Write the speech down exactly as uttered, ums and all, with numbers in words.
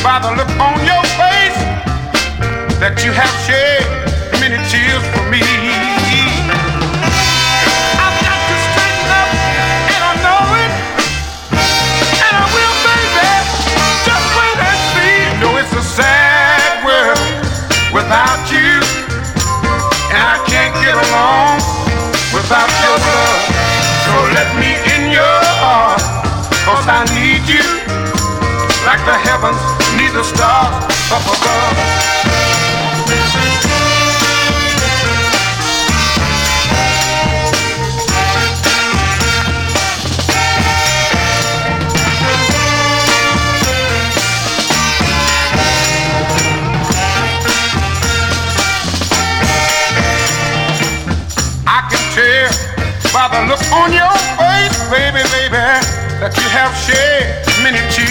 by the look on your face that you have shed many tears for me. I've got to straighten up, and I know it, and I will, baby. Just wait and see. You know it's a sad world without you, and I can't get along without your love. So let me in your heart, 'cause I need you like the heavens need the stars up above. I can tell by the look on your face, baby, baby, that you have shed many tears.